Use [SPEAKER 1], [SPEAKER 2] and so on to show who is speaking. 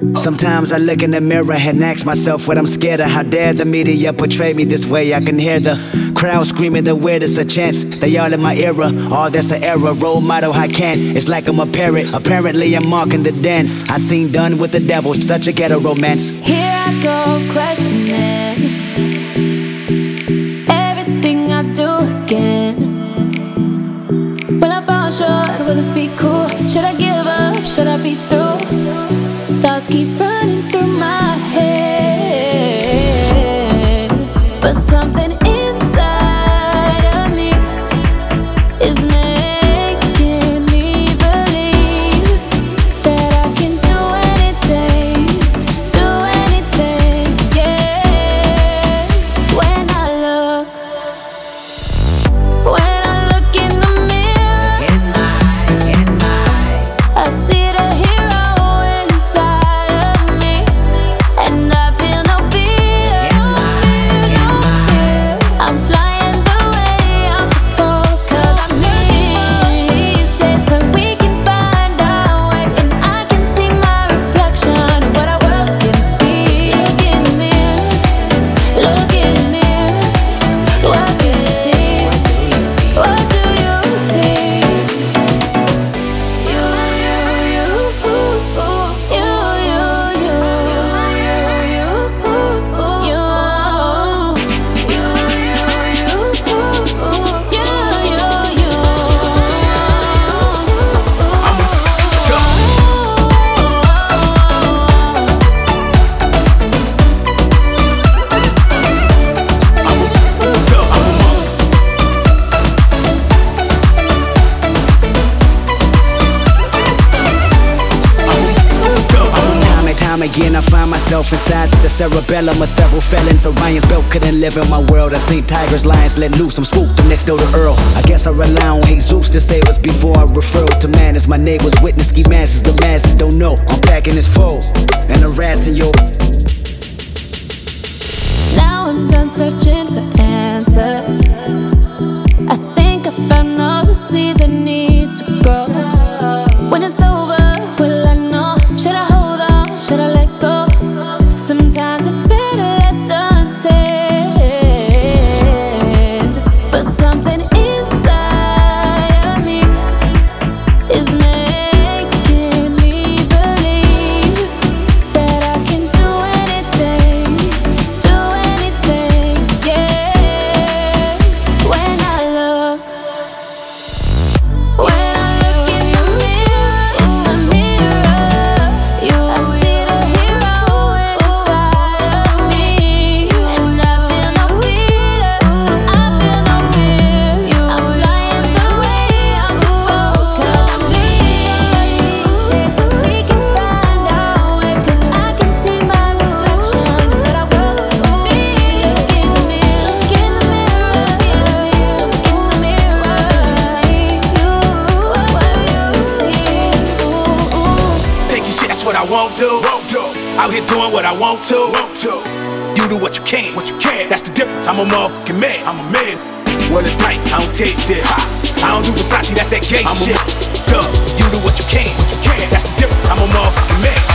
[SPEAKER 1] Sometimes I look in the mirror and ask myself what I'm scared of. How dare the media portray me this way? I can hear the crowd screaming the weirdest a chance. They all in my era, all that's an error. Role model I can't, it's like I'm a parrot. Apparently I'm marking the dance I seen done with the devil, such a ghetto romance.
[SPEAKER 2] Here I go questioning everything I do again. Will I fall short? Will this be cool? Should I give up? Should I be through? Thoughts keep running through my head, but something inside of me is making me believe that I can do anything, yeah. When I look in the mirror, I see the hero inside of me, and I feel no fear, no fear. I'm flying the way I'm supposed to. 'Cause I'm looking for these days when we can find our way, and I can see my reflection of what I will can be. Look in the mirror, look in the mirror. What do you see? What do you see? You,
[SPEAKER 1] Time again, I find myself inside the cerebellum of several felons. Orion's belt couldn't live in my world. I seen tigers, lions let loose. I'm spooked. I'm next door to Earl. I guess I rely on Jesus to save us before I refer to man as my neighbors. Witness ski masses, the masses don't know. I'm packing this fold and harassing your.
[SPEAKER 2] now I'm done searching for answers. I think I found all the seeds I need to grow. When it's over, will I know? Should I hold on? Should I let go? Sometimes it's better left unsaid, but something inside of me is making me believe that I can do anything, yeah. When I look in the mirror, I see the hero inside of me, and I feel no fear, I'm flying the way I'm supposed to. 'Cause I'm these days when we can find our way, 'cause I can see my reflection that I will be. Look in the mirror, look in the mirror, look in the mirror. What do you see?
[SPEAKER 3] Take your shit, that's what I won't do. Out here doing what I want to. You do what you can. That's the difference. I'm a motherfucking man. I'm a man. Word of night, I don't take this. I don't do Versace, that's that gay shit. You do what you can. That's the difference. I'm a motherfucking man.